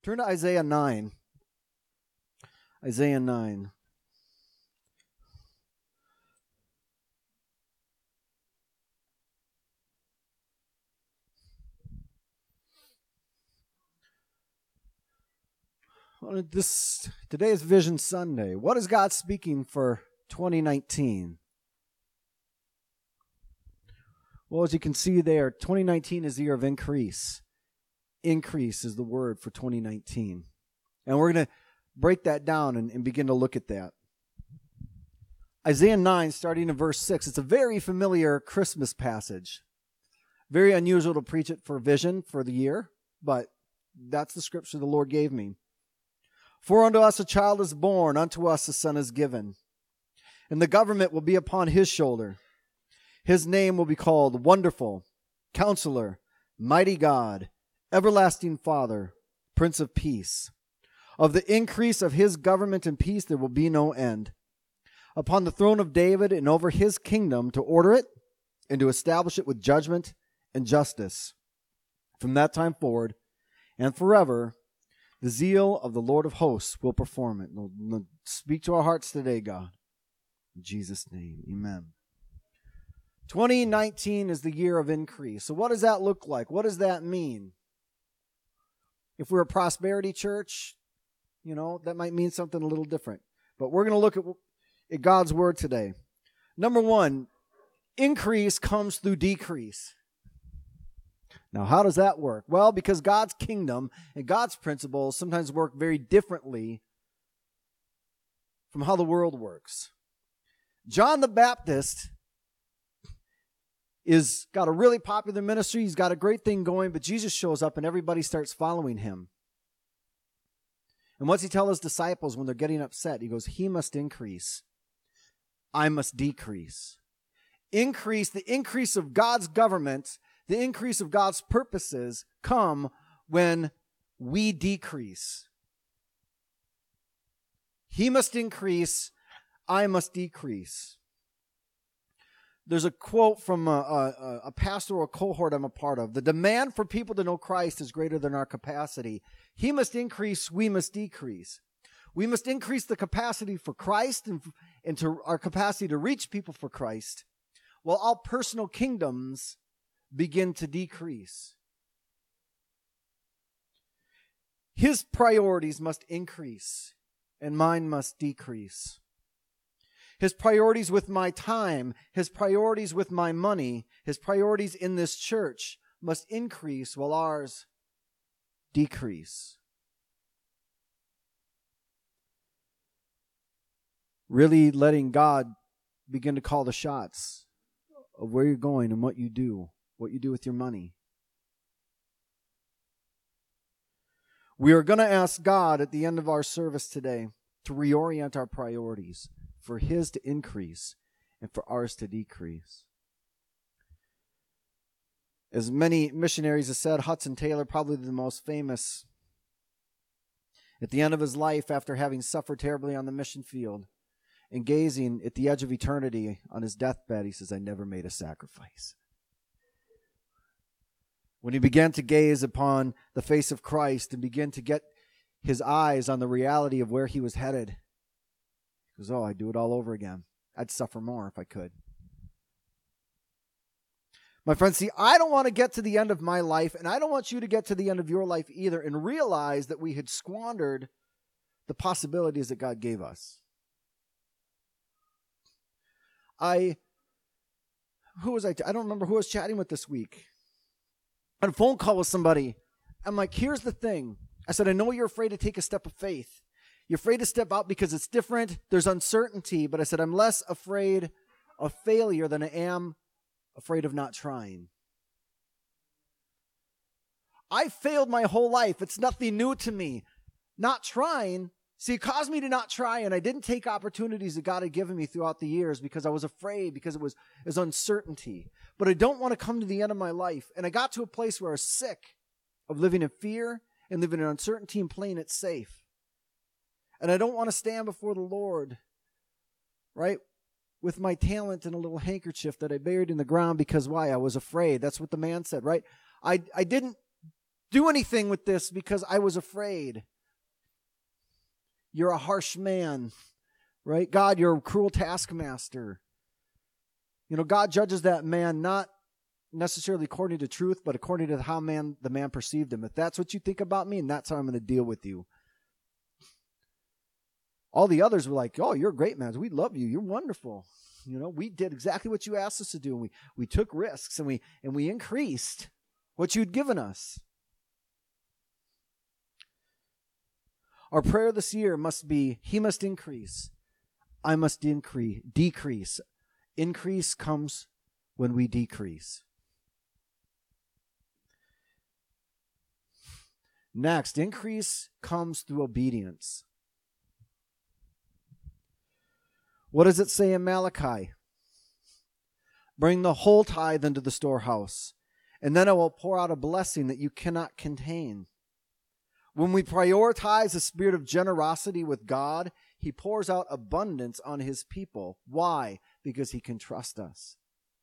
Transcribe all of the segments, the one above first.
Turn to Isaiah 9. Isaiah 9. Today is Vision Sunday. What is God speaking for 2019? Well, as you can see there, 2019 is the year of increase. Increase is the word for 2019. And we're going to break that down and begin to look at that. Isaiah 9, starting in verse 6, it's a very familiar Christmas passage. Very unusual to preach it for Vision for the year, but that's the scripture the Lord gave me. For unto us a child is born, unto us a son is given, and the government will be upon his shoulder. His name will be called Wonderful, Counselor, Mighty God, Everlasting Father, Prince of Peace. Of the increase of his government and peace there will be no end. Upon the throne of David and over his kingdom, to order it and to establish it with judgment and justice. From that time forward and forever, the zeal of the Lord of hosts will perform it. Speak to our hearts today, God. In Jesus' name, amen. 2019 is the year of increase. So what does that look like? What does that mean? If we're a prosperity church, that might mean something a little different. But we're going to look at God's word today. Number one, increase comes through decrease. Now, how does that work? Well, because God's kingdom and God's principles sometimes work very differently from how the world works. John the Baptist is got a really popular ministry. He's got a great thing going, but Jesus shows up and everybody starts following him. And what's he tell his disciples when they're getting upset? He goes, he must increase. I must decrease. Increase, the increase of God's government, the increase of God's purposes come when we decrease. He must increase, I must decrease. There's a quote from a pastoral cohort I'm a part of. The demand for people to know Christ is greater than our capacity. He must increase, we must decrease. We must increase the capacity for Christ and to our capacity to reach people for Christ, while all personal kingdoms begin to decrease. His priorities must increase, and mine must decrease. His priorities with my time, his priorities with my money, his priorities in this church must increase while ours decrease. Really letting God begin to call the shots of where you're going and what you do with your money. We are going to ask God at the end of our service today to reorient our priorities, for his to increase and for ours to decrease. As many missionaries have said, Hudson Taylor, probably the most famous, at the end of his life, after having suffered terribly on the mission field and gazing at the edge of eternity on his deathbed, he says, I never made a sacrifice. When he began to gaze upon the face of Christ and begin to get his eyes on the reality of where he was headed, he goes, I'd do it all over again. I'd suffer more if I could. My friends, see, I don't want to get to the end of my life, and I don't want you to get to the end of your life either and realize that we had squandered the possibilities that God gave us. I don't remember who I was chatting with this week. I had a phone call with somebody. I'm like, here's the thing. I said, I know you're afraid to take a step of faith. You're afraid to step out because it's different. There's uncertainty. But I said, I'm less afraid of failure than I am afraid of not trying. I failed my whole life. It's nothing new to me. Not trying. See, it caused me to not try, and I didn't take opportunities that God had given me throughout the years because I was afraid, because it was uncertainty. But I don't want to come to the end of my life. And I got to a place where I was sick of living in fear and living in uncertainty and playing it safe. And I don't want to stand before the Lord, right, with my talent in a little handkerchief that I buried in the ground because why? I was afraid. That's what the man said, right? I didn't do anything with this because I was afraid. You're a harsh man, right? God, you're a cruel taskmaster. God judges that man not necessarily according to truth, but according to how the man perceived him. If that's what you think about me, and that's how I'm going to deal with you. All the others were like, oh, you're a great man. We love you. You're wonderful. We did exactly what you asked us to do. And we took risks and we increased what you'd given us. Our prayer this year must be, He must increase. I must decrease. Increase comes when we decrease. Next, increase comes through obedience. What does it say in Malachi? Bring the whole tithe into the storehouse, and then I will pour out a blessing that you cannot contain. When we prioritize the spirit of generosity with God, He pours out abundance on His people. Why? Because He can trust us.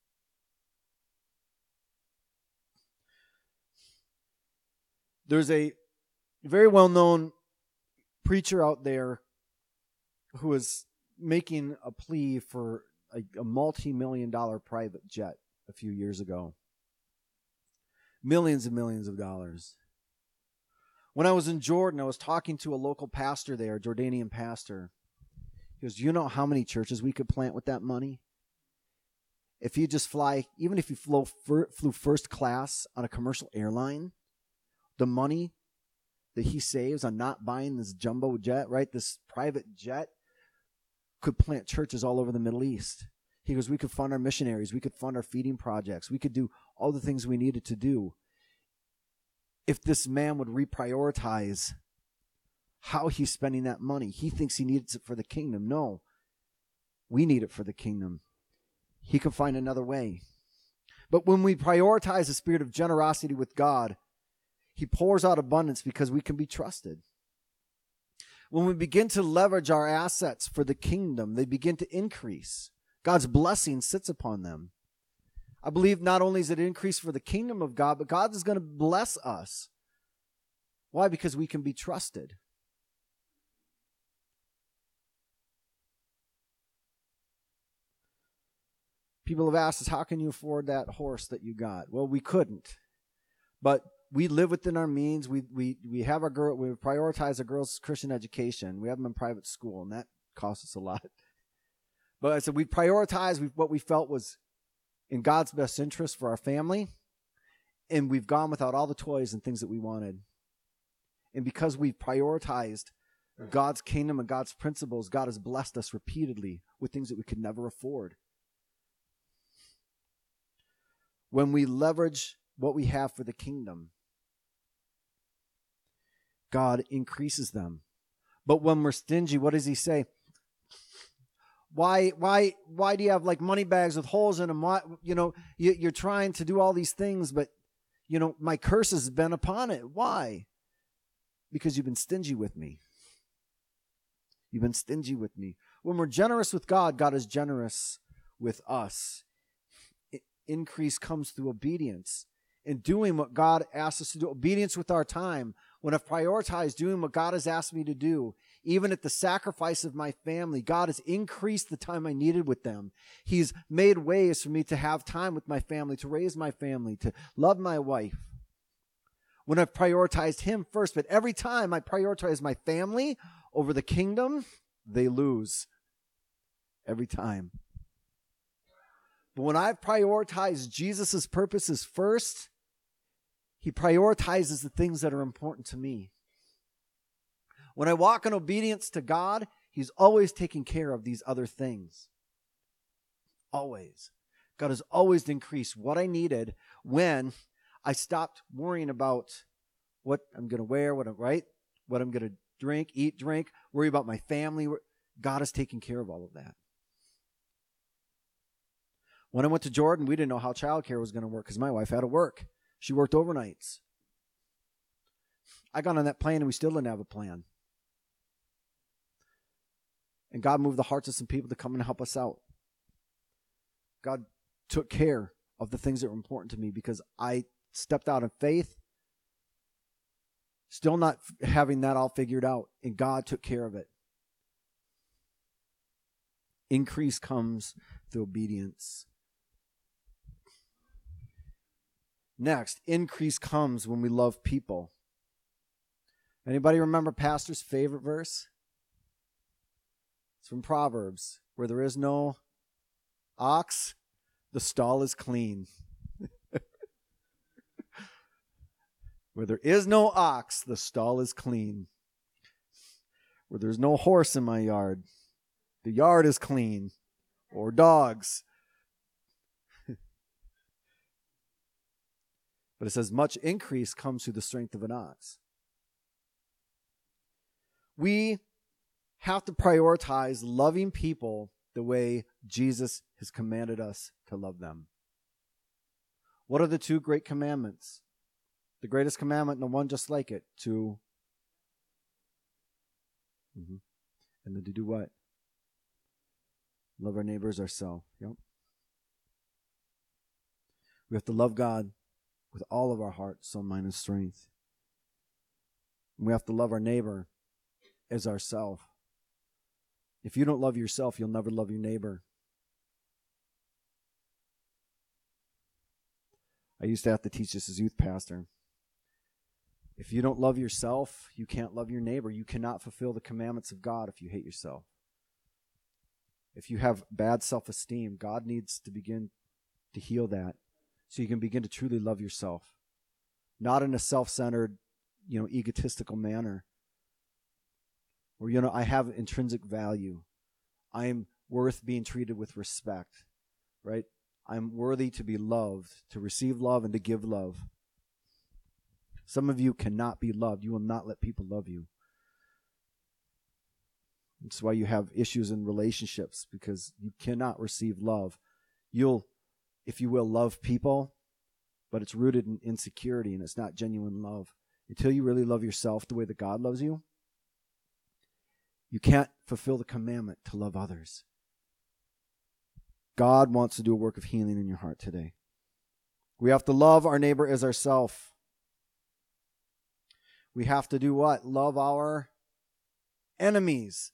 There's a very well-known preacher out there who is making a plea for a multi-million-dollar private jet a few years ago. Millions and millions of dollars. When I was in Jordan, I was talking to a local pastor there, a Jordanian pastor. He goes, you know how many churches we could plant with that money? If you just fly, even if you flew first class on a commercial airline, the money that he saves on not buying this jumbo jet, right, this private jet, could plant churches all over the Middle East. He goes, we could fund our missionaries. We could fund our feeding projects. We could do all the things we needed to do. If this man would reprioritize how he's spending that money. He thinks he needs it for the kingdom. No, we need it for the kingdom. He can find another way. But when we prioritize the spirit of generosity with God, He pours out abundance because we can be trusted. When we begin to leverage our assets for the kingdom, they begin to increase. God's blessing sits upon them. I believe not only is it increase for the kingdom of God, but God is going to bless us. Why? Because we can be trusted. People have asked us, how can you afford that horse that you got? Well, we couldn't. But we live within our means. We have we prioritize our girls' Christian education. We have them in private school, and that costs us a lot. But I said we prioritize what we felt was in God's best interest for our family, and we've gone without all the toys and things that we wanted. And because we've prioritized God's kingdom and God's principles, God has blessed us repeatedly with things that we could never afford. When we leverage what we have for the kingdom, God increases them. But when we're stingy, what does He say? Why do you have like money bags with holes in them? Why, you're trying to do all these things, but my curse has been upon it. Why? Because you've been stingy with me. You've been stingy with me. When we're generous with God, God is generous with us. Increase comes through obedience and doing what God asks us to do. Obedience with our time. When I've prioritized doing what God has asked me to do, even at the sacrifice of my family, God has increased the time I needed with them. He's made ways for me to have time with my family, to raise my family, to love my wife. When I've prioritized Him first, but every time I prioritize my family over the kingdom, they lose. Every time. But when I've prioritized Jesus' purposes first, He prioritizes the things that are important to me. When I walk in obedience to God, He's always taking care of these other things. Always. God has always increased what I needed when I stopped worrying about what I'm going to wear, what I'm going to drink, worry about my family. God has taken care of all of that. When I went to Jordan, we didn't know how childcare was going to work because my wife had to work. She worked overnights. I got on that plane and we still didn't have a plan. And God moved the hearts of some people to come and help us out. God took care of the things that were important to me because I stepped out in faith Still not having that all figured out, and God took care of it. Increase comes through obedience. Next, increase comes when we love people. Anybody remember Pastor's favorite verse? It's from Proverbs. Where there is no ox, the stall is clean. Where there is no ox, the stall is clean. Where there's no horse in my yard, the yard is clean. Or dogs. But it says much increase comes through the strength of an ox. We have to prioritize loving people the way Jesus has commanded us to love them. What are the two great commandments? The greatest commandment and the one just like it, to and then to do what? Love our neighbors ourselves. Yep. We have to love God with all of our heart, soul, mind, and strength. And we have to love our neighbor as ourself. If you don't love yourself, you'll never love your neighbor. I used to have to teach this as youth pastor. If you don't love yourself, you can't love your neighbor. You cannot fulfill the commandments of God if you hate yourself. If you have bad self-esteem, God needs to begin to heal that so you can begin to truly love yourself. Not in a self-centered, egotistical manner. Where, I have intrinsic value. I am worth being treated with respect, right? I'm worthy to be loved, to receive love and to give love. Some of you cannot be loved. You will not let people love you. That's why you have issues in relationships, because you cannot receive love. You'll, if you will, love people, but it's rooted in insecurity and it's not genuine love. Until you really love yourself the way that God loves you, you can't fulfill the commandment to love others. God wants to do a work of healing in your heart today. We have to love our neighbor as ourselves. We have to do what? Love our enemies.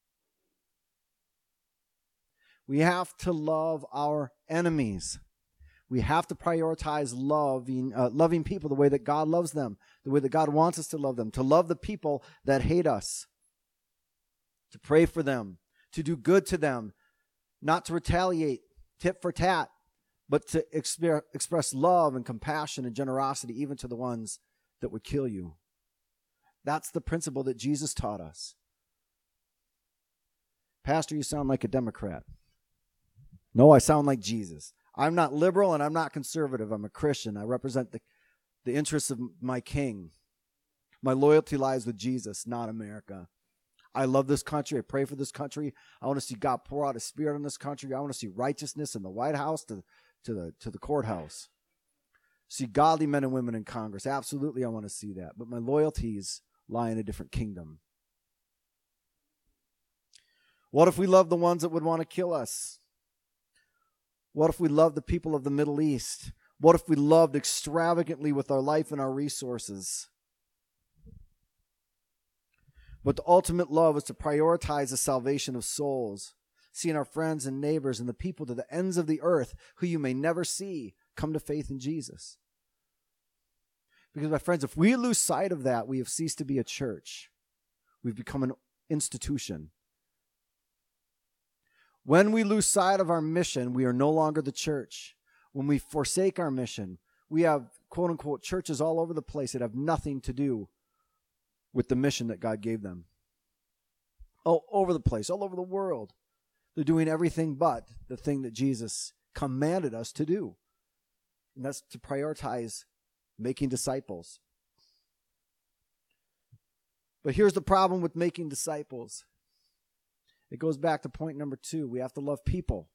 We have to love our enemies. We have to prioritize loving people the way that God loves them, the way that God wants us to love them, to love the people that hate us, to pray for them, to do good to them, not to retaliate, tit for tat, but to express love and compassion and generosity even to the ones that would kill you. That's the principle that Jesus taught us. Pastor, you sound like a Democrat. No, I sound like Jesus. I'm not liberal and I'm not conservative. I'm a Christian. I represent the interests of my King. My loyalty lies with Jesus, not America. I love this country. I pray for this country. I want to see God pour out His Spirit on this country. I want to see righteousness in the White House to the courthouse. See godly men and women in Congress. Absolutely, I want to see that. But my loyalties lie in a different kingdom. What if we love the ones that would want to kill us? What if we love the people of the Middle East? What if we loved extravagantly with our life and our resources? But the ultimate love is to prioritize the salvation of souls, seeing our friends and neighbors and the people to the ends of the earth who you may never see come to faith in Jesus. Because, my friends, if we lose sight of that, we have ceased to be a church. We've become an institution. When we lose sight of our mission, we are no longer the church. When we forsake our mission, we have, quote unquote, churches all over the place that have nothing to do with the mission that God gave them. All over the place, all over the world. They're doing everything but the thing that Jesus commanded us to do. And that's to prioritize making disciples. But here's the problem with making disciples. It goes back to point number 2. We have to love people.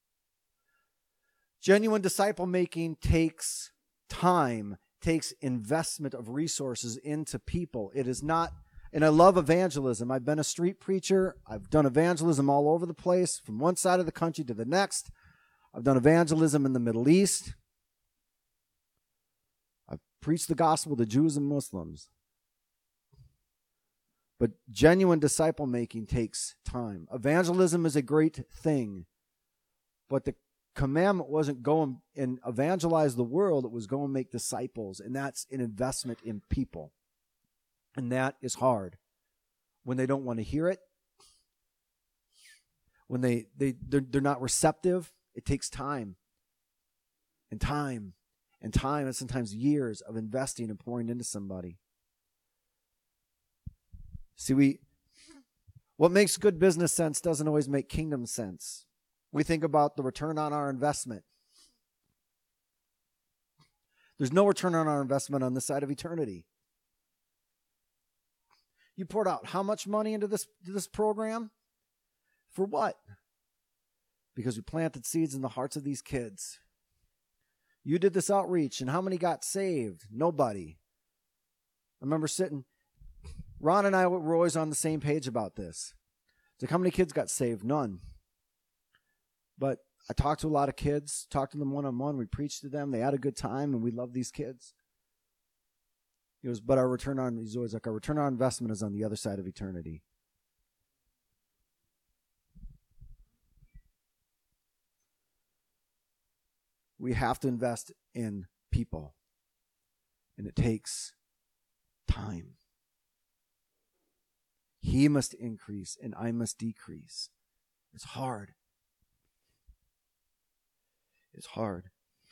Genuine disciple making takes time, takes investment of resources into people. It is not, and I love evangelism. I've been a street preacher. I've done evangelism all over the place, from one side of the country to the next. I've done evangelism in the Middle East. I've preached the gospel to Jews and Muslims. But genuine disciple making takes time. Evangelism is a great thing, but the commandment wasn't go and evangelize the world. It was go and make disciples, and that's an investment in people. And that is hard when they don't want to hear it, when they're not receptive. It takes time and time and time, and sometimes years of investing and pouring into somebody. See, what makes good business sense doesn't always make kingdom sense. We think about the return on our investment. There's no return on our investment on this side of eternity. You poured out how much money into this program? For what? Because we planted seeds in the hearts of these kids. You did this outreach, and how many got saved? Nobody. I remember Ron and I were always on the same page about this. It's like, how many kids got saved? None. But I talked to a lot of kids, talked to them one-on-one. We preached to them. They had a good time, and we love these kids. He goes, but he's always like, our return on investment is on the other side of eternity. We have to invest in people, and it takes time. He must increase, and I must decrease. It's hard. It's hard.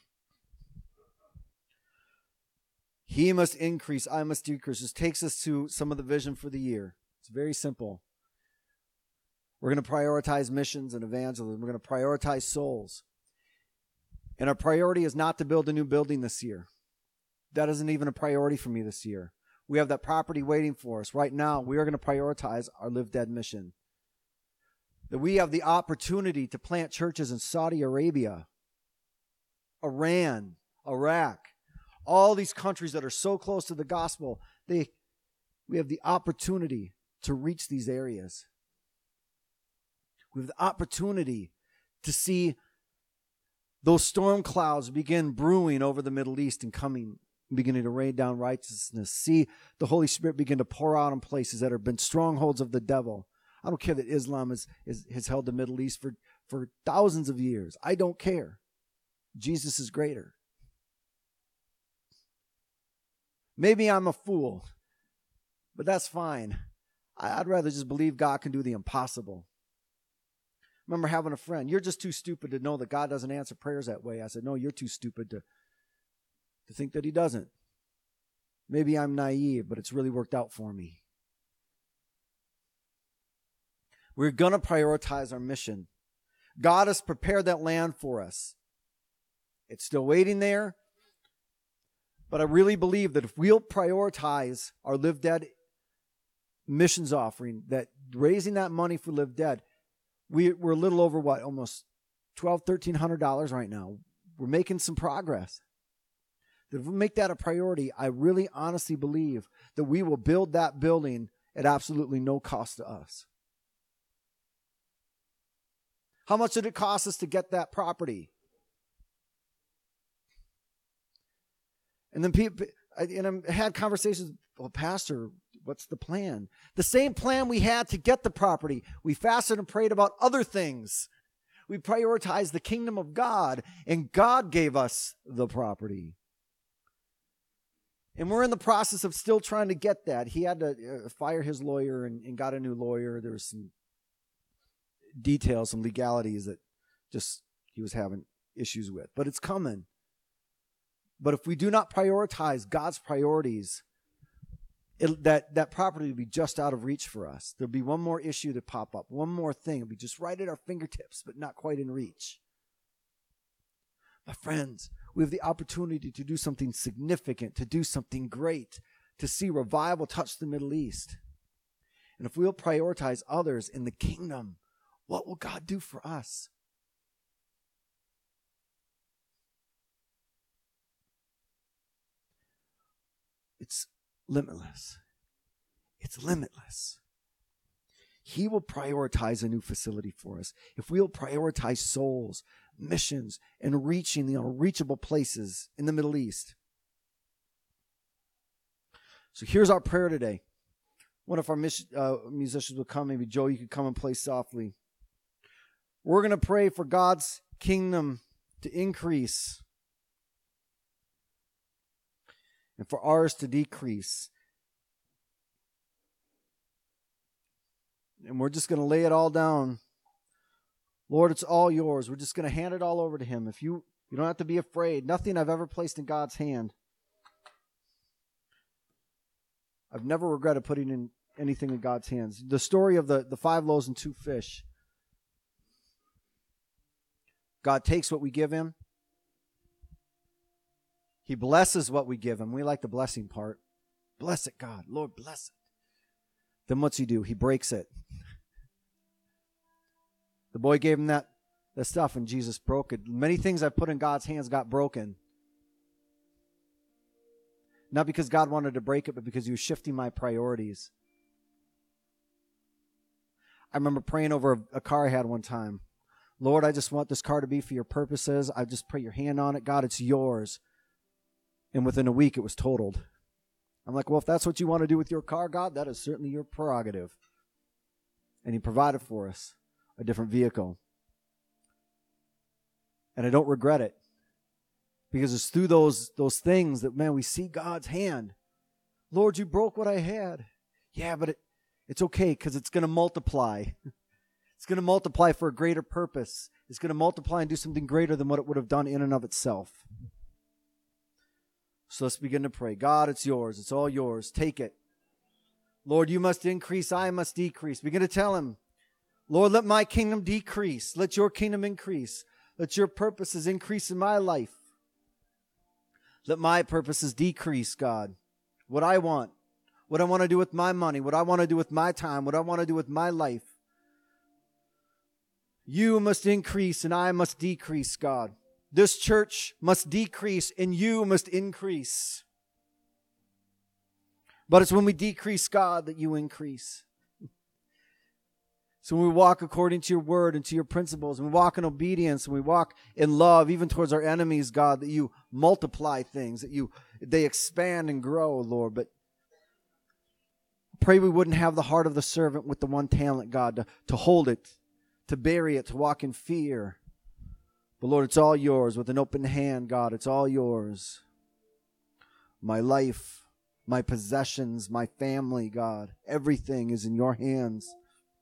He must increase, I must decrease. This takes us to some of the vision for the year. It's very simple. We're going to prioritize missions and evangelism. We're going to prioritize souls. And our priority is not to build a new building this year. That isn't even a priority for me this year. We have that property waiting for us. Right now, we are going to prioritize our Live Dead mission. That we have the opportunity to plant churches in Saudi Arabia, Iran, Iraq, all these countries that are so close to the gospel. We have the opportunity to reach these areas. We have the opportunity to see those storm clouds begin brewing over the Middle East and beginning to rain down righteousness. See the Holy Spirit begin to pour out in places that have been strongholds of the devil. I don't care that Islam has held the Middle East for thousands of years. I don't care. Jesus is greater. Maybe I'm a fool, but that's fine. I'd rather just believe God can do the impossible. I remember having a friend, you're just too stupid to know that God doesn't answer prayers that way. I said, no, you're too stupid to think that he doesn't. Maybe I'm naive, but it's really worked out for me. We're going to prioritize our mission. God has prepared that land for us. It's still waiting there. But I really believe that if we'll prioritize our Live Dead missions offering, that raising that money for Live Dead, we're a little over almost $1,200, $1,300 right now. We're making some progress. If we make that a priority, I really honestly believe that we will build that building at absolutely no cost to us. How much did it cost us to get that property? And then I had conversations, well, Pastor, what's the plan? The same plan we had to get the property. We fasted and prayed about other things. We prioritized the kingdom of God, and God gave us the property. And we're in the process of still trying to get that. He had to fire his lawyer and got a new lawyer. There was some details, some legalities that just he was having issues with. But it's coming. But if we do not prioritize God's priorities, that property will be just out of reach for us. There'll be one more issue to pop up, one more thing. It'll be just right at our fingertips, but not quite in reach. My friends, we have the opportunity to do something significant, to do something great, to see revival touch the Middle East. And if we'll prioritize others in the kingdom, what will God do for us? It's limitless. It's limitless. He will prioritize a new facility for us. If we'll prioritize souls, missions, and reaching the unreachable places in the Middle East. So here's our prayer today. One of our musicians will come. Maybe Joe, you could come and play softly. We're going to pray for God's kingdom to increase and for ours to decrease. And we're just going to lay it all down. Lord, it's all yours. We're just going to hand it all over to him. If you don't have to be afraid. Nothing I've ever placed in God's hand, I've never regretted putting in anything in God's hands. The story of the 5 loaves and 2 fish. God takes what we give him. He blesses what we give him. We like the blessing part. Bless it, God. Lord, bless it. Then what's he do? He breaks it. The boy gave him that stuff and Jesus broke it. Many things I put in God's hands got broken. Not because God wanted to break it, but because he was shifting my priorities. I remember praying over a car I had one time. Lord, I just want this car to be for your purposes. I just pray your hand on it. God, it's yours. And within a week, it was totaled. I'm like, well, if that's what you want to do with your car, God, that is certainly your prerogative. And he provided for us a different vehicle. And I don't regret it. Because it's through those things that, man, we see God's hand. Lord, you broke what I had. Yeah, but it's okay because it's going to multiply. It's going to multiply for a greater purpose. It's going to multiply and do something greater than what it would have done in and of itself. So let's begin to pray. God, it's yours. It's all yours. Take it. Lord, you must increase. I must decrease. Begin to tell him, Lord, let my kingdom decrease. Let your kingdom increase. Let your purposes increase in my life. Let my purposes decrease, God. What I want to do with my money, what I want to do with my time, what I want to do with my life. You must increase and I must decrease, God. This church must decrease and you must increase. But it's when we decrease, God, that you increase. So when we walk according to your word and to your principles, and we walk in obedience, and we walk in love, even towards our enemies, God, that you multiply things, that they expand and grow, Lord. But pray we wouldn't have the heart of the servant with the one talent, God, to hold it, to bury it, to walk in fear. But Lord, it's all yours with an open hand, God. It's all yours. My life, my possessions, my family, God, everything is in your hands.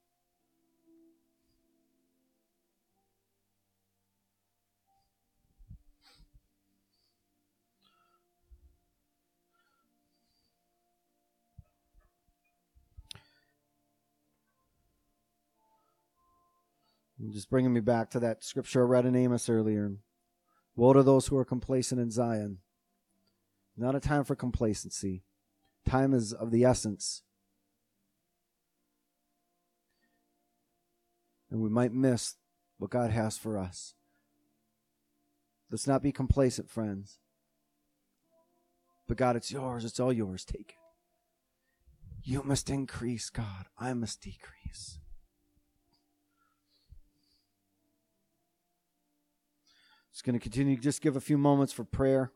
Just bringing me back to that scripture I read in Amos earlier. Woe to those who are complacent in Zion. Not a time for complacency. Time is of the essence. And we might miss what God has for us. Let's not be complacent, friends. But God, it's yours. It's all yours. Take it. You must increase, God. I must decrease. Just going to continue to just give a few moments for prayer.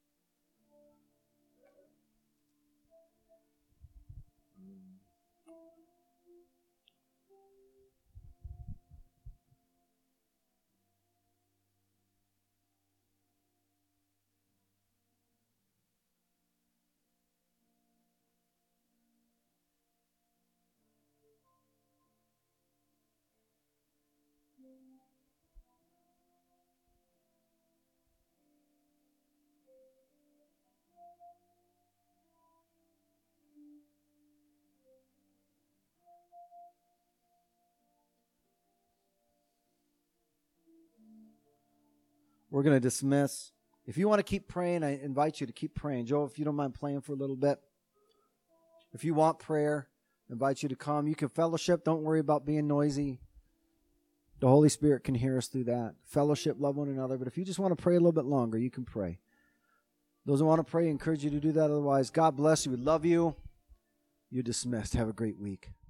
We're going to dismiss. If you want to keep praying, I invite you to keep praying. Joe, if you don't mind playing for a little bit. If you want prayer, I invite you to come. You can fellowship. Don't worry about being noisy. The Holy Spirit can hear us through that. Fellowship, love one another. But if you just want to pray a little bit longer, you can pray. Those who want to pray, I encourage you to do that. Otherwise, God bless you. We love you. You're dismissed. Have a great week.